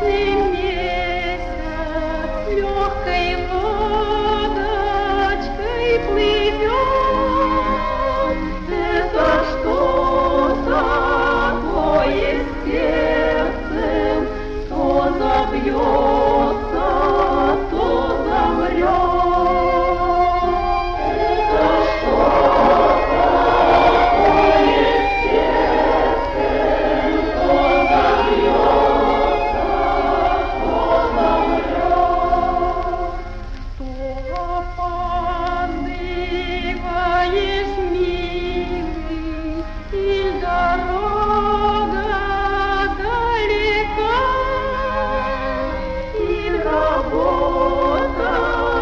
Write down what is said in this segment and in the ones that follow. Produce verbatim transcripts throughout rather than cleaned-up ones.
Ясный месяц легкой лодочкой плывет. Это что-то такое с сердцем, то забьется, то замрет. Это что-то такое с сердцем, то забьется, то замрет. Что опаздываешь, милый, и дорога далека, и работа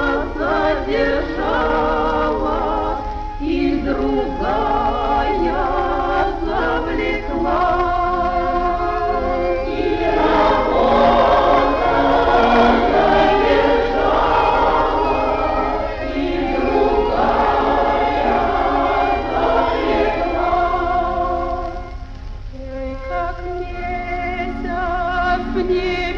задержала, и другая завлекла. И работа задержала, и другая завлекла. Ой, как месяц в небе